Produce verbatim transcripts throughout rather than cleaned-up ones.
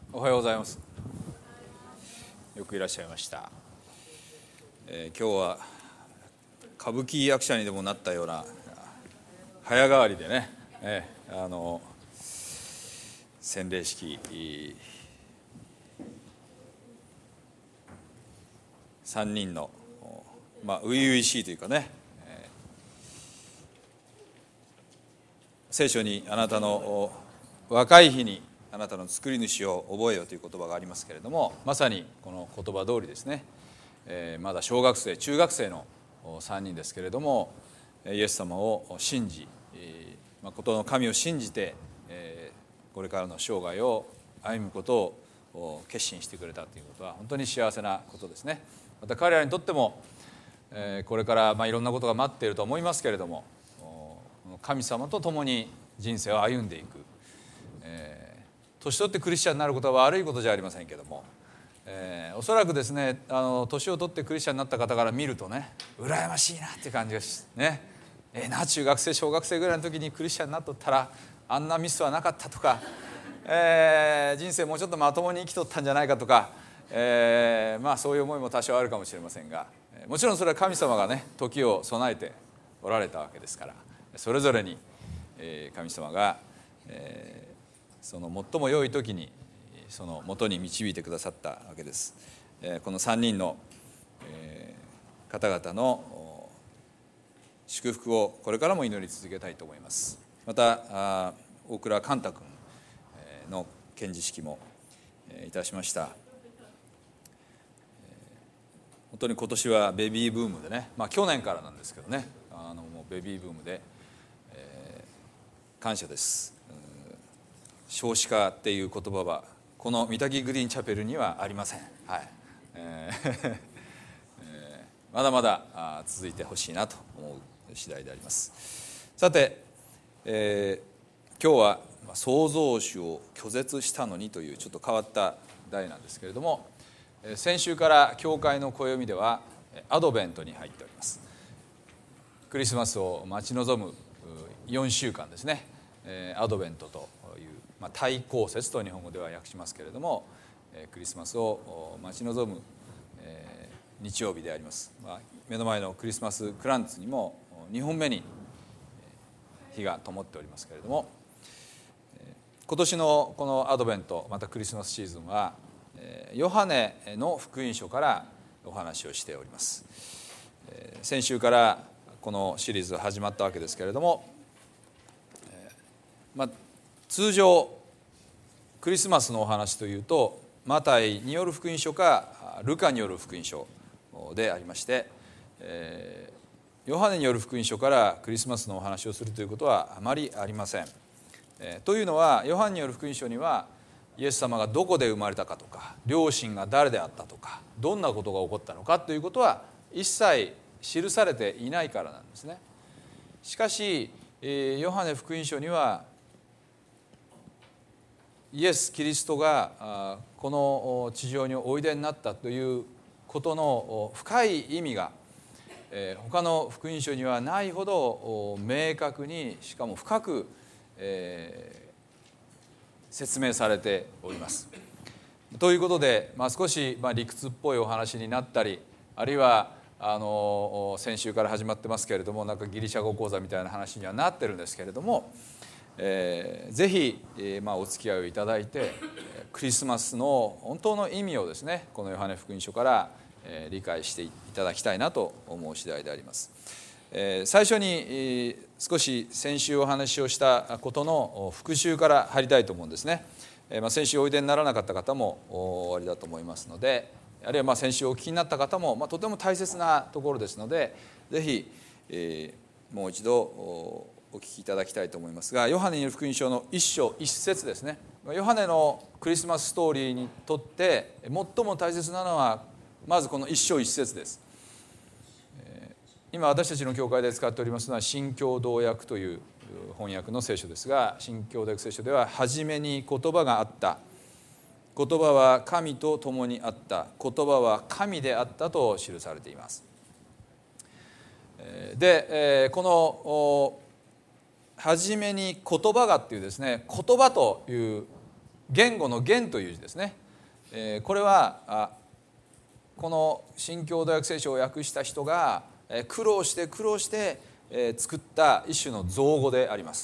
おはようございます。よくいらっしゃいました。えー、今日は歌舞伎役者にでもなったような早変わりでね、えー、あの洗礼式さんにんのまあ初々しいというかね、えー、聖書にあなたの若い日にあなたの作り主を覚えよという言葉がありますけれども、まさにこの言葉通りですね、えー、まだ小学生中学生のさんにんですけれども、イエス様を信じ、まことの神を信じて、えー、これからの生涯を歩むことを決心してくれたということは本当に幸せなことですね。また彼らにとっても、えー、これからまあいろんなことが待っていると思いますけれども、神様と共に人生を歩んでいく、えー年取ってクリスチャンになることは悪いことじゃありませんけども、えー、おそらくですね、あの年を取ってクリスチャンになった方から見るとね、羨ましいなっていう感じがしね、えー、な中学生小学生ぐらいの時にクリスチャンになっとったらあんなミスはなかったとか、えー、人生もうちょっとまともに生きとったんじゃないかとか、えー、まあそういう思いも多少あるかもしれませんが、もちろんそれは神様がね時を備えておられたわけですから、それぞれに、えー、神様が、えーその最も良い時にその元に導いてくださったわけです。このさんにんの方々の祝福をこれからも祈り続けたいと思います。また大倉寛太君の献辞式もいたしました。本当に今年はベビーブームでね、まあ去年からなんですけどね、あのもうベビーブームで、えー、感謝です。少子化っていう言葉はこの三滝グリーンチャペルにはありません。はい、えーえー、まだまだ続いてほしいなと思う次第であります。さて、えー、今日は創造主を拒絶したのにというちょっと変わった題なんですけれども、先週から教会の暦ではアドベントに入っております。クリスマスを待ち望むよんしゅうかんですね。アドベントという、まあ、対抗節と日本語では訳しますけれども、クリスマスを待ち望む日曜日であります。まあ、目の前のクリスマスクランツにもにほんめに火が灯っておりますけれども、今年のこのアドベントまたクリスマスシーズンはヨハネの福音書からお話をしております。先週からこのシリーズが始まったわけですけれども、まあ、通常クリスマスのお話というとマタイによる福音書かルカによる福音書でありまして、えー、ヨハネによる福音書からクリスマスのお話をするということはあまりありません。えー、というのはヨハネによる福音書にはイエス様がどこで生まれたかとか両親が誰であったとかどんなことが起こったのかということは一切記されていないからなんですね。しかし、えー、ヨハネ福音書にはイエス・キリストがこの地上においでになったということの深い意味が他の福音書にはないほど明確にしかも深く説明されております。ということで、まあ、少し理屈っぽいお話になったり、あるいはあの先週から始まってますけれども、なんかギリシャ語講座みたいな話にはなってるんですけれども、えー、ぜひ、えーまあ、お付き合いをいただいてクリスマスの本当の意味をですねこのヨハネ福音書から、えー、理解していただきたいなと思う次第であります。えー、最初に、えー、少し先週お話をしたことの復習から入りたいと思うんですね。えーまあ、先週おいでにならなかった方もおありだと思いますので、あるいはまあ先週お聞きになった方も、まあ、とても大切なところですのでぜひ、えー、もう一度おお聞きいただきたいと思いますが、ヨハネによる福音書の一章一節ですね。ヨハネのクリスマスストーリーにとって最も大切なのはまずこの一章一節です。今私たちの教会で使っておりますのは新共同訳という翻訳の聖書ですが、新共同訳聖書では初めに言葉があった、言葉は神と共にあった、言葉は神であったと記されています。でこの初めに言葉がっていうですね、言葉という言語の言という字ですね。これはこの新共同訳聖書を訳した人が苦労して苦労して作った一種の造語であります。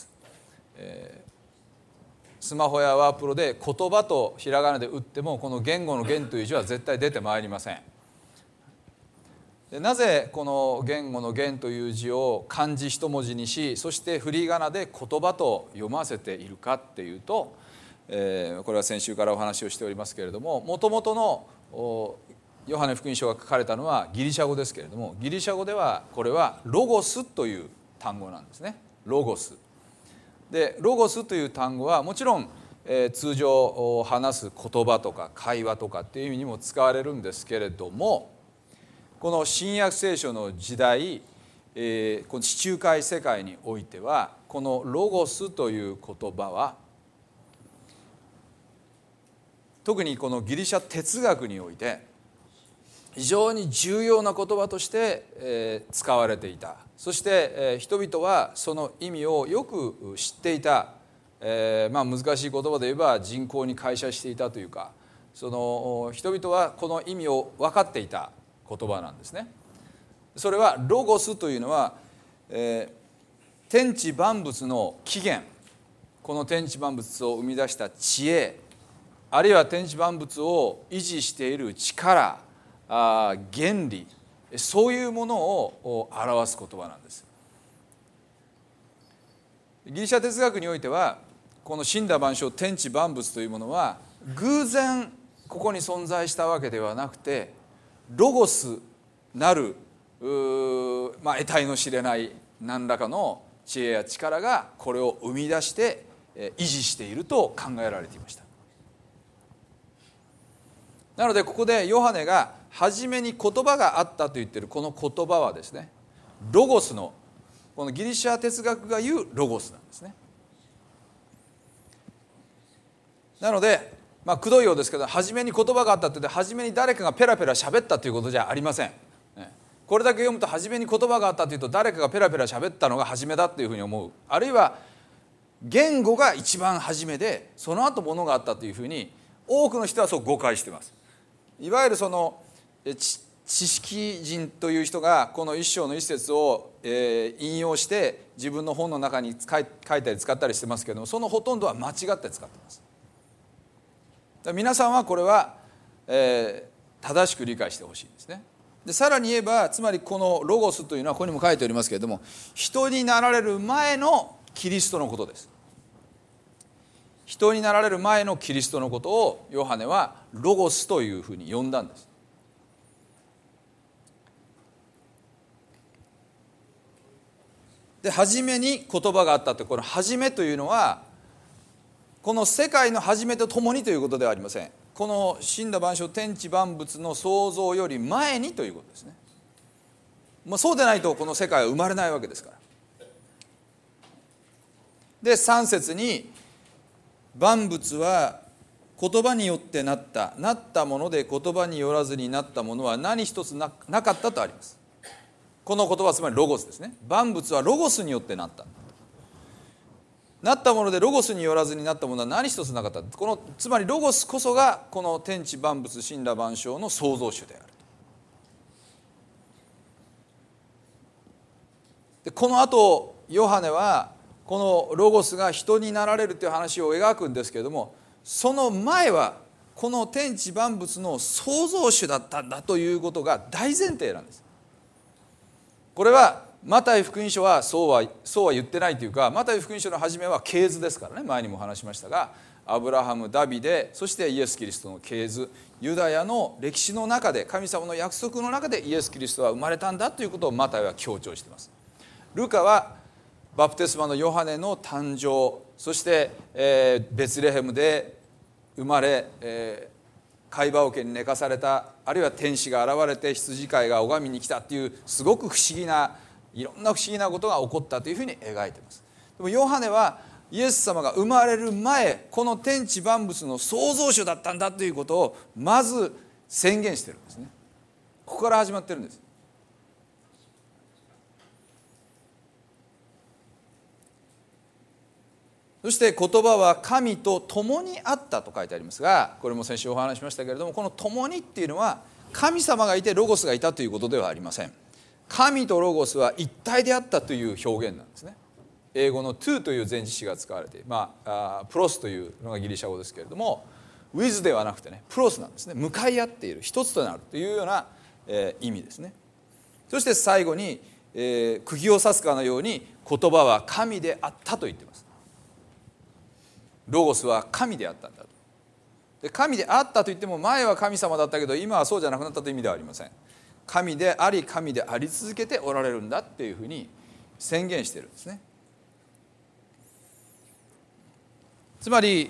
スマホやワープロで言葉とひらがなで打ってもこの言語の言という字は絶対出てまいりません。でなぜこの言語の言という字を漢字一文字にし、そして振り仮名で言葉と読ませているかっていうと、えー、これは先週からお話をしておりますけれども、もともとのヨハネ福音書が書かれたのはギリシャ語ですけれども、ギリシャ語ではこれはロゴスという単語なんですね。ロゴスで、ロゴスという単語はもちろん、えー、通常話す言葉とか会話とかっていう意味にも使われるんですけれども、この新約聖書の時代、えー、この地中海世界においてはこのロゴスという言葉は特にこのギリシャ哲学において非常に重要な言葉として使われていた。そして人々はその意味をよく知っていた。えーまあ、難しい言葉で言えば人口に膾炙していたというか、その人々はこの意味を分かっていた言葉なんですね。それはロゴスというのは、えー、天地万物の起源、この天地万物を生み出した知恵、あるいは天地万物を維持している力、あ原理、そういうものを表す言葉なんです。ギリシャ哲学においてはこの森羅万象天地万物というものは偶然ここに存在したわけではなくて、ロゴスなる、まあ、得体の知れない何らかの知恵や力がこれを生み出して維持していると考えられていました。なのでここでヨハネが初めに言葉があったと言っているこの言葉はですね、ロゴスのこのギリシャ哲学が言うロゴスなんですね。なので、まあ、くどいようですけど、初めに言葉があったって言って初めに誰かがペラペラ喋ったということじゃありません。これだけ読むと初めに言葉があったというと誰かがペラペラ喋ったのが初めだというふうに思う。あるいは言語が一番初めでその後物があったというふうに多くの人はそう誤解しています。いわゆるその知識人という人がこの一章の一節を引用して自分の本の中に書いたり使ったりしてますけども、そのほとんどは間違って使っています。皆さんはこれは、えー、正しく理解してほしいんですね。でさらに言えば、つまりこのロゴスというのはここにも書いておりますけれども、人になられる前のキリストのことです。人になられる前のキリストのことをヨハネはロゴスというふうに呼んだんです。で初めに言葉があったって、この初めというのはこの世界の初めとともにということではありません。この森羅万象天地万物の創造より前にということですね。まあ、そうでないとこの世界は生まれないわけですから。でさん節に万物は言葉によってなった、なったもので言葉によらずになったものは何一つ な, なかったとあります。この言葉はつまりロゴスですね。万物はロゴスによってなった、なったものでロゴスによらずになったものは何一つなかった。このつまりロゴスこそがこの天地万物森羅万象の創造主である。でこの後ヨハネはこのロゴスが人になられるという話を描くんですけれども、その前はこの天地万物の創造主だったんだということが大前提なんです。これはマタイ福音書はそうはそうは言ってないというか、マタイ福音書の初めは系図ですからね。前にも話しましたが、アブラハム、ダビデ、そしてイエス・キリストの系図、ユダヤの歴史の中で、神様の約束の中でイエス・キリストは生まれたんだということをマタイは強調しています。ルカはバプテスマのヨハネの誕生、そして、えー、ベツレヘムで生まれ、えー、貝羽桶に寝かされた、あるいは天使が現れて羊飼いが拝みに来たっていうすごく不思議ないろんな不思議なことが起こったというふうに描いています。でもヨハネはイエス様が生まれる前、この天地万物の創造主だったんだということをまず宣言しているんですね。ここから始まってるんです。 そして言葉は神と共にあったと書いてありますが、これも先週お話ししましたけれども、この共にっていうのは神様がいてロゴスがいたということではありません。神とロゴスは一体であったという表現なんですね。英語の to という前置詞が使われている、まあ、あプロスというのがギリシャ語ですけれども、 with ではなくてね、プロスなんですね。向かい合っている、一つとなるというような、えー、意味ですね。そして最後に、えー、釘を刺すかのように言葉は神であったと言っています。ロゴスは神であったんだと。で、神であったと言っても前は神様だったけど今はそうじゃなくなったという意味ではありません。神であり神であり続けておられるんだっていうふうに宣言しているんですね。つまり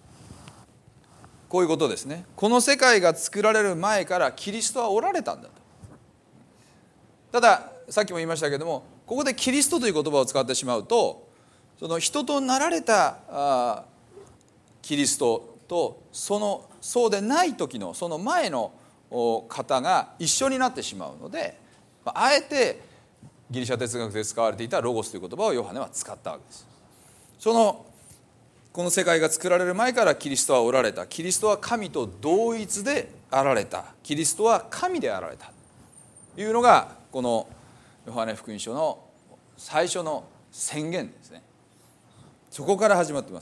こういうことですね。この世界が作られる前からキリストはおられたんだと。たださっきも言いましたけれども、ここでキリストという言葉を使ってしまうと、その人となられたあキリストとそのそうでない時のその前の方が一緒になってしまうので、あえてギリシャ哲学で使われていたロゴスという言葉をヨハネは使ったわけです。そのこの世界が作られる前からキリストはおられた。キリストは神と同一であられた。キリストは神であられたというのがこのヨハネ福音書の最初の宣言ですね。そこから始まっています。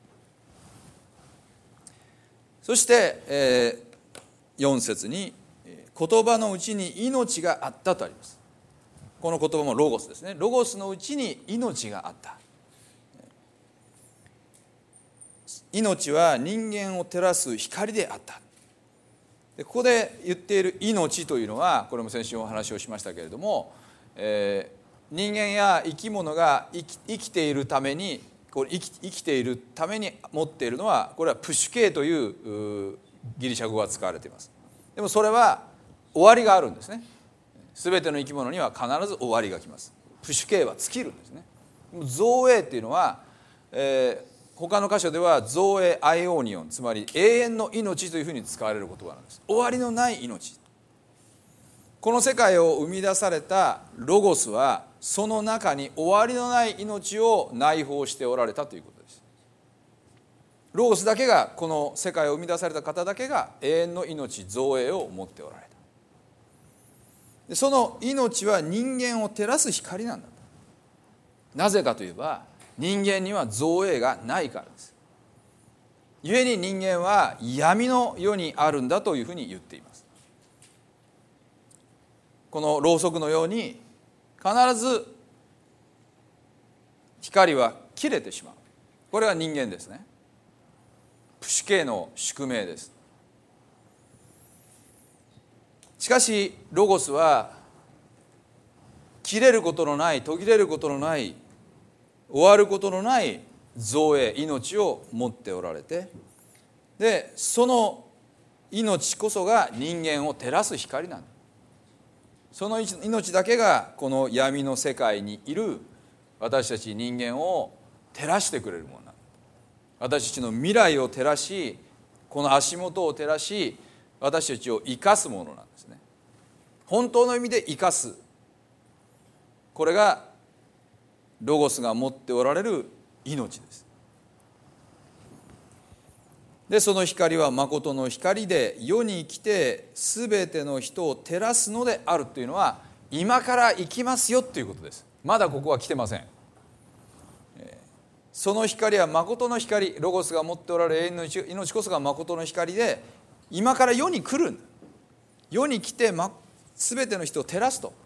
そして、えー、よん節に言葉のうちに命があったとあります。この言葉もロゴスですね。ロゴスのうちに命があった。命は人間を照らす光であった。でここで言っている命というのは、これも先週お話をしましたけれども、えー、人間や生き物が生き、生きているためにこれ生き、生きているために持っているのは、これはプシュケイというギリシャ語が使われています。でもそれは終わりがあるんですね。すべての生き物には必ず終わりが来ます。プシュケイは尽きるんですね。造営っていうのは、えー他の箇所では造営アイオニオン、つまり永遠の命というふうに使われる言葉なんです。終わりのない命。この世界を生み出されたロゴスはその中に終わりのない命を内包しておられたということです。ロゴスだけが、この世界を生み出された方だけが永遠の命、造営を持っておられた。でその命は人間を照らす光なんだ。なぜかといえば人間には造営がないからです。故に人間は闇の世にあるんだというふうに言っています。このろうそくのように必ず光は切れてしまう。これは人間ですね。プシュケイの宿命です。しかしロゴスは切れることのない、途切れることのない、終わることのない造営、命を持っておられて、でその命こそが人間を照らす光なんだ。その命だけがこの闇の世界にいる私たち人間を照らしてくれるものなんだ。私たちの未来を照らし、この足元を照らし、私たちを生かすものなんですね。本当の意味で生かす、これがロゴスが持っておられる命です。でその光は誠の光で世に来てすべての人を照らすのであるというのは、今から行きますよということです。まだここは来てません。その光は誠の光、ロゴスが持っておられる永遠の命こそが誠の光で、今から世に来る、世に来てすべての人を照らすと。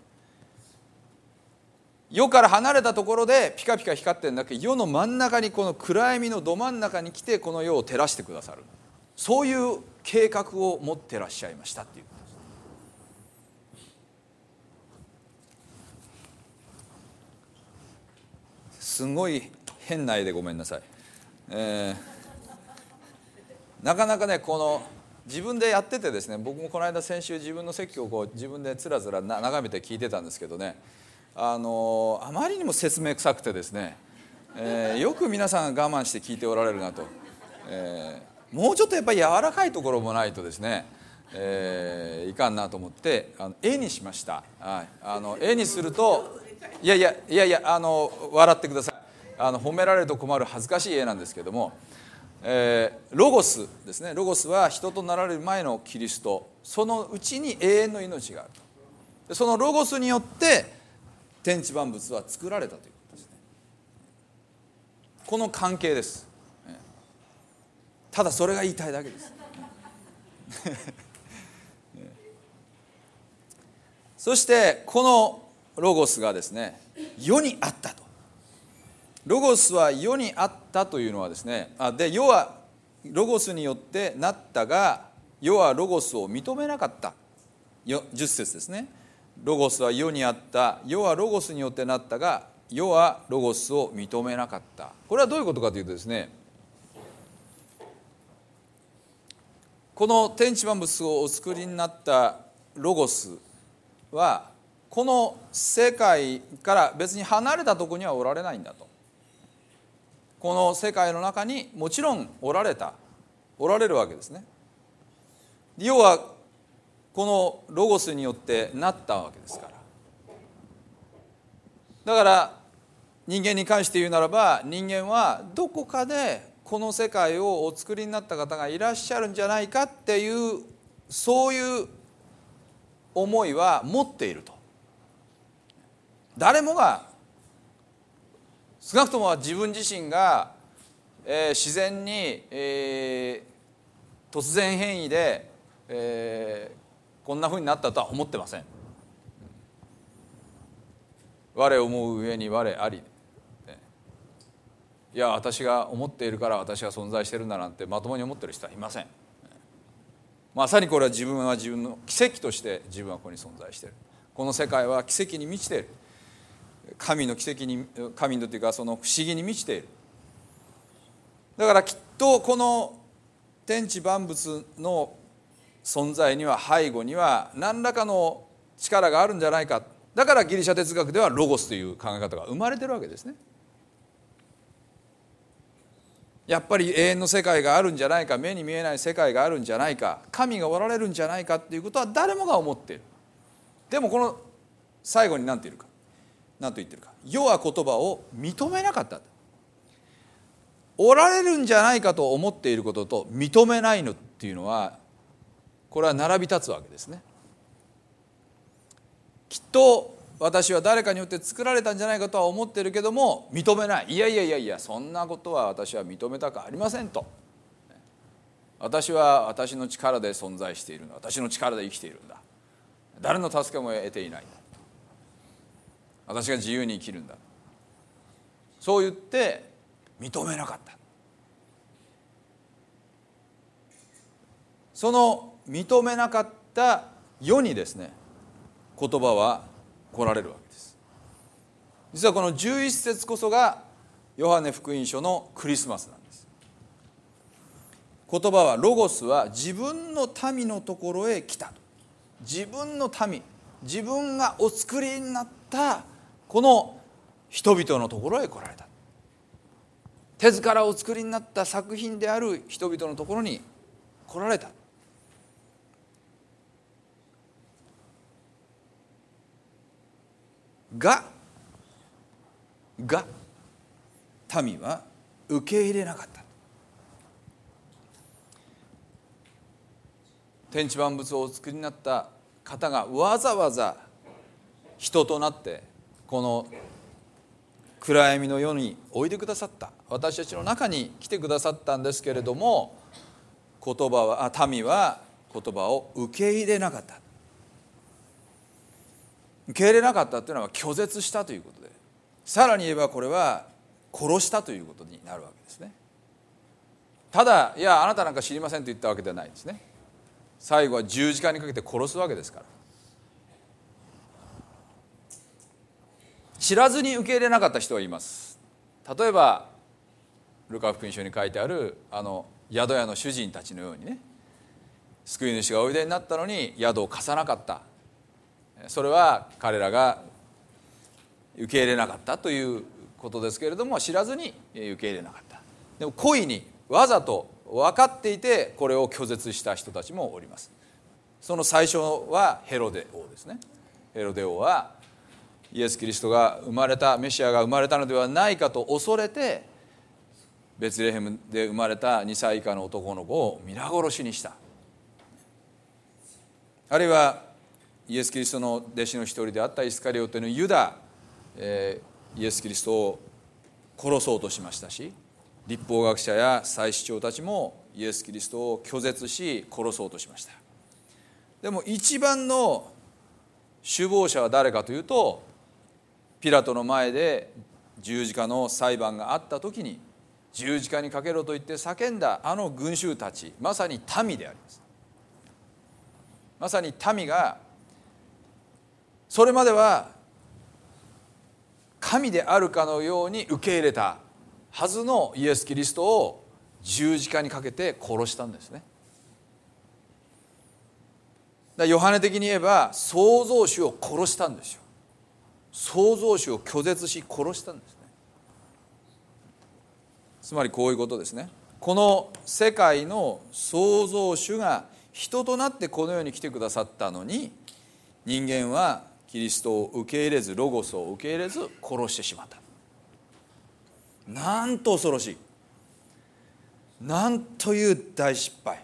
世から離れたところでピカピカ光ってるんだけど、世の真ん中に、この暗闇のど真ん中に来てこの世を照らしてくださる、そういう計画を持ってらっしゃいましたっていうことです。すごい変な絵でごめんなさい、えー、なかなかね、この自分でやっててですね、僕もこの間先週自分の説教をこう自分でつらつら眺めて聞いてたんですけどね、あのあまりにも説明臭くてですね、えー、よく皆さん我慢して聞いておられるなと、えー、もうちょっとやっぱり柔らかいところもないとですね、えー、いかんなと思ってあの絵にしました、はい、あの絵にするといやいやいやいやあの笑ってください、 あの褒められると困る恥ずかしい絵なんですけども、えー、ロゴスですね。ロゴスは人となられる前のキリスト、そのうちに永遠の命があると。そのロゴスによって天地万物は作られたということですね。この関係です。ただそれが言いたいだけですそしてこのロゴスがですね、世にあったと。ロゴスは世にあったというのはですね、あで世はロゴスによってなったが、世はロゴスを認めなかった。じゅっ節ですね。ロゴスは世にあった、世はロゴスによってなったが、世はロゴスを認めなかった。これはどういうことかというとですね、この天地万物をお作りになったロゴスはこの世界から別に離れたところにはおられないんだと。この世界の中にもちろんおられたおられるわけですね。要はこのロゴスによってなったわけですから。だから人間に関して言うならば、人間はどこかでこの世界をお作りになった方がいらっしゃるんじゃないかっていう、そういう思いは持っていると。誰もが少なくとも自分自身が、えー、自然に、えー、突然変異で、えー、こんなふうになったとは思ってません。我思う上に我あり、いや私が思っているから私が存在しているんだなんてまともに思っている人はいません。まさにこれは自分は自分の奇跡として自分はここに存在している。この世界は奇跡に満ちている。神の奇跡に、神のというかその不思議に満ちている。だからきっとこの天地万物の存在には、背後には何らかの力があるんじゃないか。だからギリシャ哲学ではロゴスという考え方が生まれてるわけですね。やっぱり永遠の世界があるんじゃないか、目に見えない世界があるんじゃないか、神がおられるんじゃないかっていうことは誰もが思っている。でもこの最後に何て言うか、何と言ってるか、世は言葉を認めなかった。おられるんじゃないかと思っていることと認めないのっていうのは、これは並び立つわけですね。きっと私は誰かによって作られたんじゃないかとは思っているけども認めない。いやいやいやいや、そんなことは私は認めたくありませんと。私は私の力で存在しているんだ、私の力で生きているんだ、誰の助けも得ていないんだ、私が自由に生きるんだ、そう言って認めなかった。その認めなかった世にですね、言葉は来られるわけです。実はこのじゅういち節こそがヨハネ福音書のクリスマスなんです。言葉は、ロゴスは自分の民のところへ来た。自分の民、自分がお作りになったこの人々のところへ来られた。手ずからお作りになった作品である人々のところに来られた。がが民は受け入れなかった。天地万物をお作りになった方がわざわざ人となってこの暗闇の世においでくださった、私たちの中に来てくださったんですけれども、言葉はあ民は言葉を受け入れなかった。受け入れなかったというのは拒絶したということで、さらに言えばこれは殺したということになるわけですね。ただいやあなたなんか知りませんと言ったわけではないですね。最後は十字架にかけて殺すわけですから。知らずに受け入れなかった人はいます。例えばルカ福音書に書いてあるあの宿屋の主人たちのようにね、救い主がおいでになったのに宿を貸さなかった。それは彼らが受け入れなかったということですけれども、知らずに受け入れなかった。でも故意にわざと分かっていてこれを拒絶した人たちもおります。その最初はヘロデ王ですね。ヘロデ王はイエス・キリストが生まれた、メシアが生まれたのではないかと恐れて、ベツレヘムで生まれたにさい以下の男の子を皆殺しにした。あるいはイエス・キリストの弟子の一人であったイスカリオテのユダ、えー、イエス・キリストを殺そうとしましたし、律法学者や祭司長たちもイエス・キリストを拒絶し殺そうとしました。でも一番の首謀者は誰かというと、ピラトの前で十字架の裁判があった時に十字架にかけろと言って叫んだあの群衆たち、まさに民であります。まさに民がそれまでは神であるかのように受け入れたはずのイエス・キリストを十字架にかけて殺したんですね。だからヨハネ的に言えば創造主を殺したんですよ。創造主を拒絶し殺したんですね。つまりこういうことですね。この世界の創造主が人となってこの世に来てくださったのに、人間はキリストを受け入れず、ロゴスを受け入れず殺してしまった。なんと恐ろしい、なんという大失敗。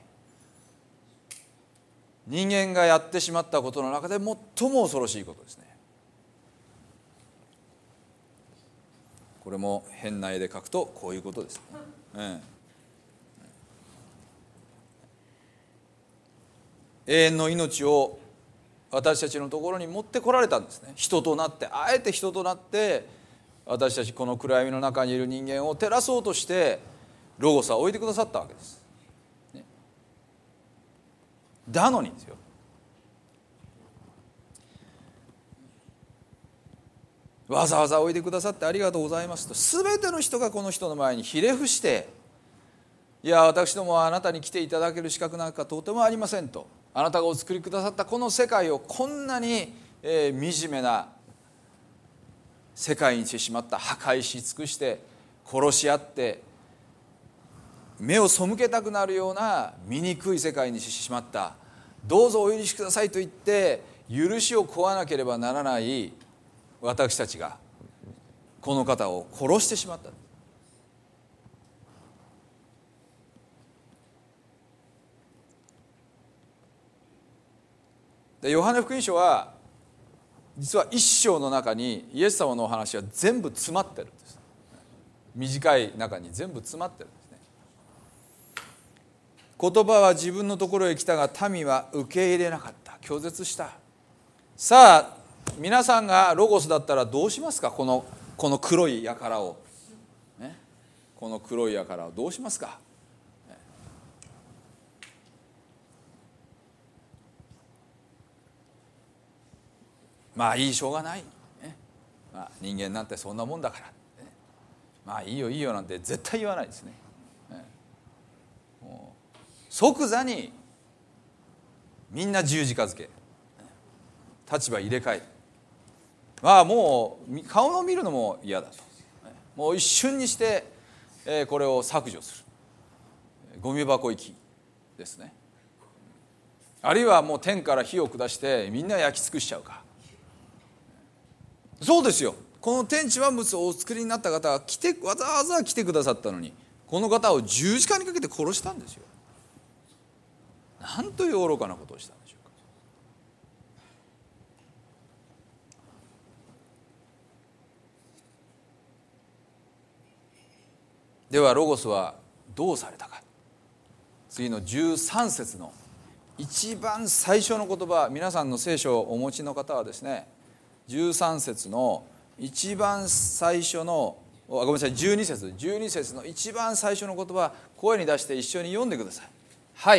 人間がやってしまったことの中で最も恐ろしいことですね。これも変な絵で描くとこういうことですね、うん、永遠の命を私たちのところに持ってこられたんですね。人となって、あえて人となって私たちこの暗闇の中にいる人間を照らそうとしてロゴスは置いてくださったわけです、ね、だのにですよ、わざわざおいでくださってありがとうございますと、全ての人がこの人の前にひれ伏して、いや私どもはあなたに来ていただける資格なんかとてもありませんと、あなたがお作りくださったこの世界をこんなに、えー、惨めな世界にしてしまった、破壊し尽くして殺し合って目を背けたくなるような醜い世界にしてしまった、どうぞお許しくださいと言って許しを請わなければならない私たちがこの方を殺してしまった。でヨハネ福音書は実は一章の中にイエス様のお話は全部詰まってるんです。短い中に全部詰まってるんですね。言葉は自分のところへ来たが民は受け入れなかった、拒絶した。さあ皆さんがロゴスだったらどうしますか。この、この黒い輩を、ね、この黒い輩をどうしますか。ね、まあいい、しょうがない、ね、まあ、人間なんてそんなもんだから、ね、まあいいよいいよなんて絶対言わないですね。ね、もう即座にみんな十字架付け、立場入れ替えて、まあもう顔を見るのも嫌だと、もう一瞬にしてこれを削除する、ゴミ箱行きですね。あるいはもう天から火を下してみんな焼き尽くしちゃうか。そうですよ、この天地万物をお作りになった方は来て、わざわざ来てくださったのに、この方を十字架にかけて殺したんですよ。なんという愚かなことをしたんでしょうか。ではロゴスはどうされたか。次のじゅうさん節の一番最初の言葉、皆さんの聖書をお持ちの方はですね、じゅうさん節の一番最初の、ごめんなさい、じゅうに節じゅうに節の一番最初の言葉、声に出して一緒に読んでください。はい、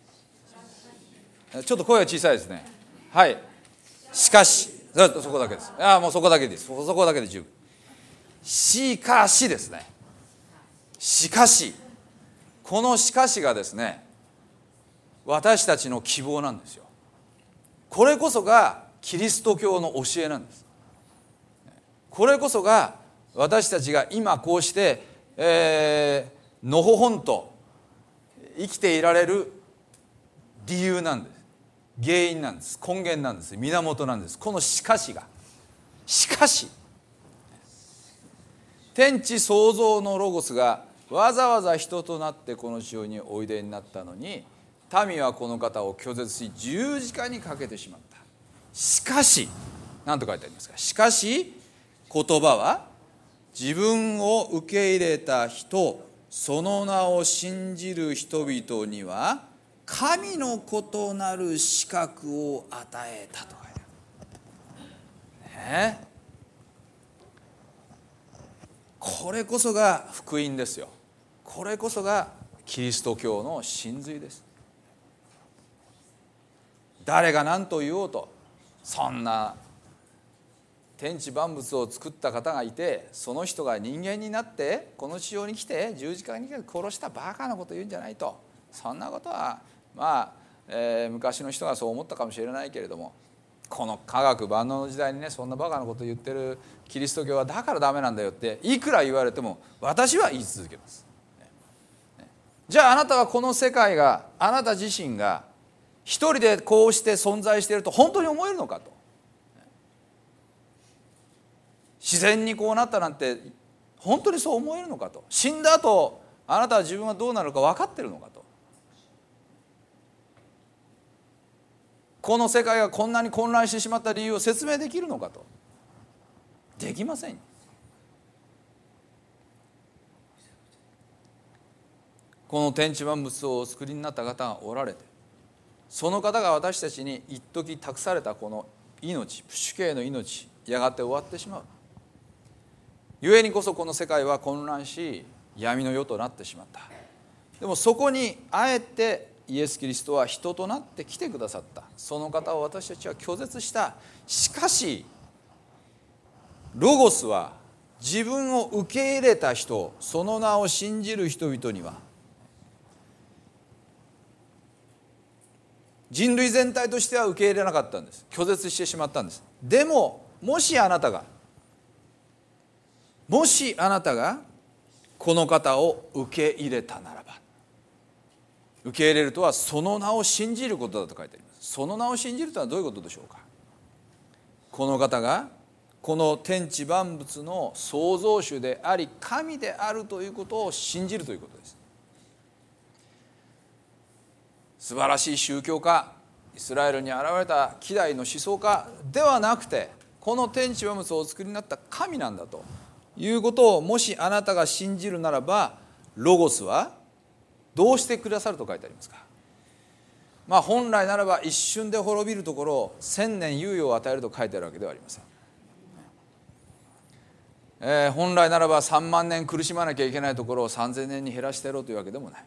ちょっと声が小さいですね。はい、しかし、そこだけです。ああ、もうそこだけです。そこだけで十分。しかしですね。しかし、このしかしがですね、私たちの希望なんですよ。これこそがキリスト教の教えなんです。これこそが私たちが今こうして、えー、のほほんと生きていられる理由なんです。原因なんです。根源なんです。源なんです。このしかしが、 しかし天地創造のロゴスがわざわざ人となってこの地上においでになったのに、民はこの方を拒絶し十字架にかけてしまった。しかし何と書いてありますか。しかし言葉は自分を受け入れた人、その名を信じる人々には神の異なる資格を与えたと書いてある、ね、これこそが福音ですよ。これこそがキリスト教の真髄です。誰が何と言おうと、そんな天地万物を作った方がいて、その人が人間になってこの地上に来て十字架に殺したバカなこと言うんじゃないと。そんなことはまあ、えー、昔の人がそう思ったかもしれないけれども、この科学万能の時代にね、そんなバカなこと言ってるキリスト教はだからダメなんだよっていくら言われても私は言い続けます。じゃああなたはこの世界が、あなた自身が一人でこうして存在していると本当に思えるのかと。自然にこうなったなんて本当にそう思えるのかと。死んだ後あなたは自分はどうなるか分かってるのかと。この世界がこんなに混乱してしまった理由を説明できるのかと。できません。この天地万物をお作りになった方がおられて、その方が私たちに一時託されたこの命、主刑の命、やがて終わってしまう。故にこそこの世界は混乱し闇の世となってしまった。でもそこにあえてイエス・キリストは人となって来てくださった。その方を私たちは拒絶した。しかしロゴスは自分を受け入れた人、その名を信じる人々には、人類全体としては受け入れなかったんです。拒絶してしまったんです。でももしあなたがもしあなたがこの方を受け入れたならば、受け入れるとはその名を信じることだと書いてあります。その名を信じるとはどういうことでしょうか。この方がこの天地万物の創造主であり神であるということを信じるということです。素晴らしい宗教家、イスラエルに現れた希代の思想家ではなくて、この天地万物をお作りになった神なんだということをもしあなたが信じるならば、ロゴスはどうしてくださると書いてありますか。まあ本来ならば一瞬で滅びるところを千年猶予を与えると書いてあるわけではありません。えー、本来ならばさんまんねん苦しまなきゃいけないところをさんぜんねんに減らしてやろうというわけでもない。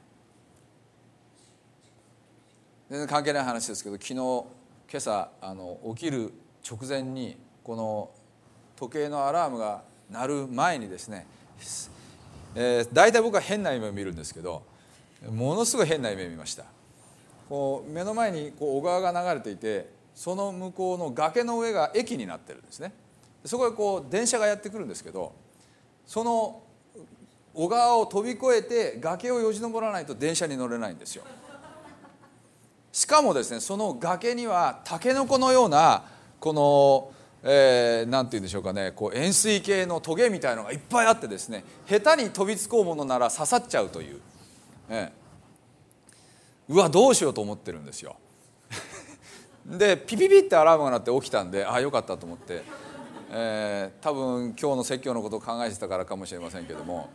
全然関係ない話ですけど、昨日今朝あの起きる直前にこの時計のアラームが鳴る前にですね、えー、大体僕は変な夢を見るんですけど、ものすごい変な夢を見ました。こう目の前にこう小川が流れていて、その向こうの崖の上が駅になってるんですね。そこへこう電車がやってくるんですけど、その小川を飛び越えて崖をよじ登らないと電車に乗れないんですよ。しかもですね、その崖にはタケノコのようなこの、えー、なんていうんでしょうかね、こう円錐形のトゲみたいのがいっぱいあってですね、下手に飛びつこうものなら刺さっちゃうという、えー、うわどうしようと思ってるんですよ。でピピピってアラームが鳴って起きたんで、ああよかったと思って、えー、多分今日の説教のことを考えてたからかもしれませんけども、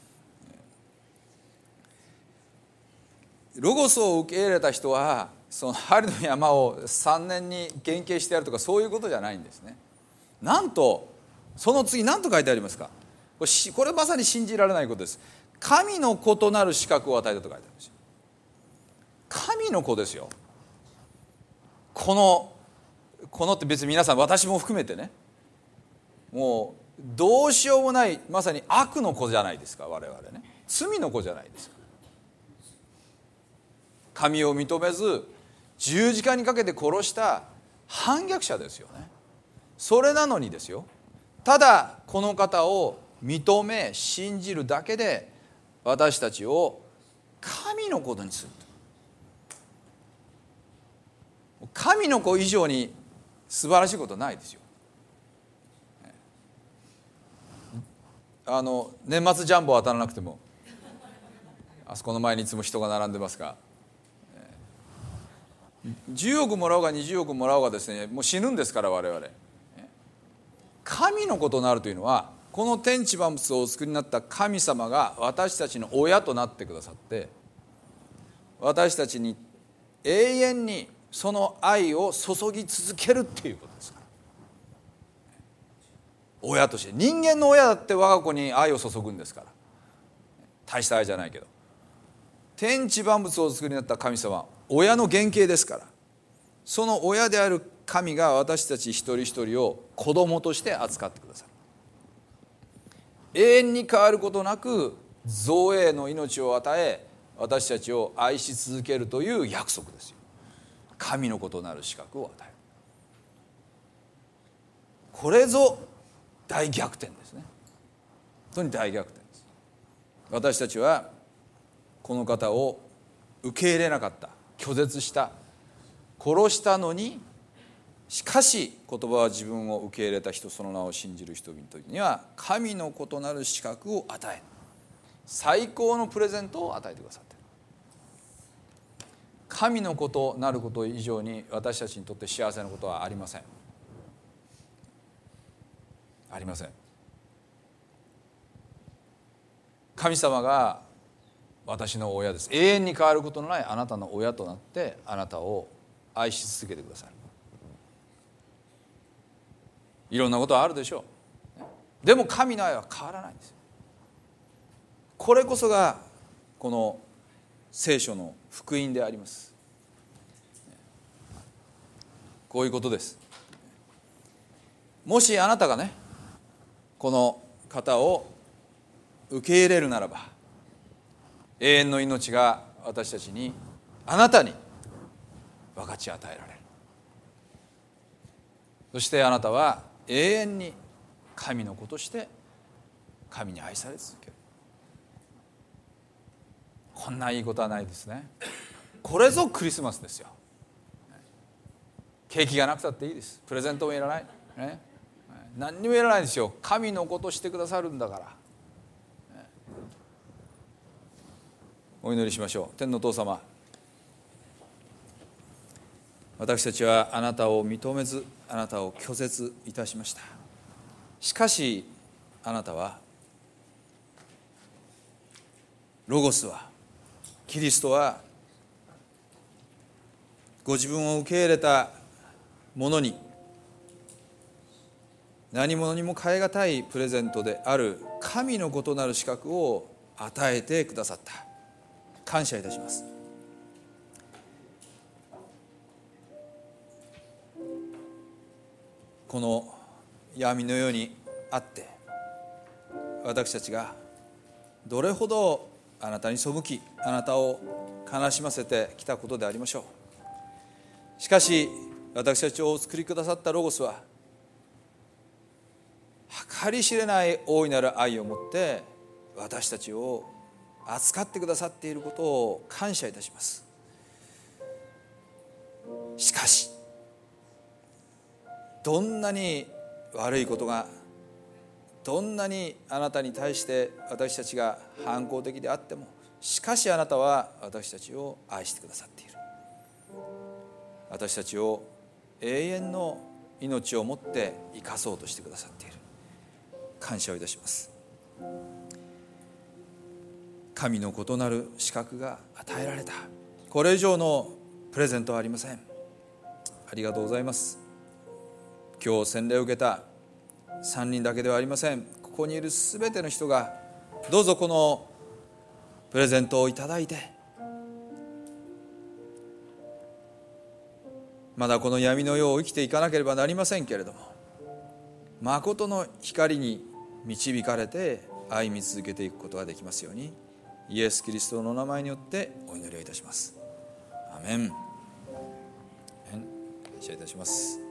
ロゴスを受け入れた人はその針の山をさんねんに減刑してやるとかそういうことじゃないんですね。なんとその次何と書いてありますか。これ、これまさに信じられないことです。神の子となる資格を与えたと書いてあるんですよ。神の子ですよ。このこのって別に皆さん私も含めてね、もうどうしようもないまさに悪の子じゃないですか。我々ね、罪の子じゃないですか。神を認めず十字架にかけて殺した反逆者ですよね。それなのにですよ、ただこの方を認め信じるだけで私たちを神の子にする。神の子以上に素晴らしいことはないですよ。 あの年末ジャンボ当たらなくても、あそこの前にいつも人が並んでますが、じゅうおくもらおうがにじゅうおくもらおうがですね、もう死ぬんですから我々。神の子となるというのは、この天地万物をお作りになった神様が私たちの親となってくださって、私たちに永遠にその愛を注ぎ続けるっていうことですから。親として、人間の親だって我が子に愛を注ぐんですから。大した愛じゃないけど、天地万物をお作りになった神様は親の原型ですから、その親である神が私たち一人一人を子供として扱ってくださる。永遠に変わることなく造営の命を与え、私たちを愛し続けるという約束ですよ。神の子となる資格を与える。これぞ大逆転ですね。本当に大逆転です。私たちはこの方を受け入れなかった、拒絶した、殺したのに、しかし言葉は自分を受け入れた人、その名を信じる人々には神の子となる資格を与え、最高のプレゼントを与えてくださっている。神の子となること以上に私たちにとって幸せなことはありません。ありません。神様が私の親です。永遠に変わることのないあなたの親となって、あなたを愛し続けてくださる。いろんなことはあるでしょう。でも神の愛は変わらないんです。これこそがこの聖書の福音であります。こういうことです。もしあなたがね、この方を受け入れるならば、永遠の命が私たちに、あなたに分かち与えられる。そしてあなたは永遠に神の子として神に愛され続ける。こんないいことはないですね。これぞクリスマスですよ。ケーキがなくたっていいです。プレゼントもいらない、ね、何にもいらないですよ。神の子としてくださるんだから。お祈りしましょう。天のお父様、私たちはあなたを認めず、あなたを拒絶いたしました。しかしあなたは、ロゴスは、キリストは、ご自分を受け入れた者に何者にも代え難いプレゼントである神の子となる資格を与えてくださった。感謝いたします。この闇の世にあって、私たちがどれほどあなたに背き、あなたを悲しませてきたことでありましょう。しかし私たちをお作りくださったロゴスは、計り知れない大いなる愛を持って私たちを扱ってくださっていることを感謝いたします。しかしどんなに悪いことが、どんなにあなたに対して私たちが反抗的であっても、しかしあなたは私たちを愛してくださっている。私たちを永遠の命をもって生かそうとしてくださっている。感謝をいたします。神の異なる資格が与えられた、これ以上のプレゼントはありません。ありがとうございます。今日洗礼を受けたさんにんだけではありません。ここにいるすべての人がどうぞこのプレゼントをいただいて、まだこの闇の世を生きていかなければなりませんけれども、誠の光に導かれて歩み続けていくことができますように、イエス・キリストの名前によってお祈りをいたします。アメン。感謝いたします。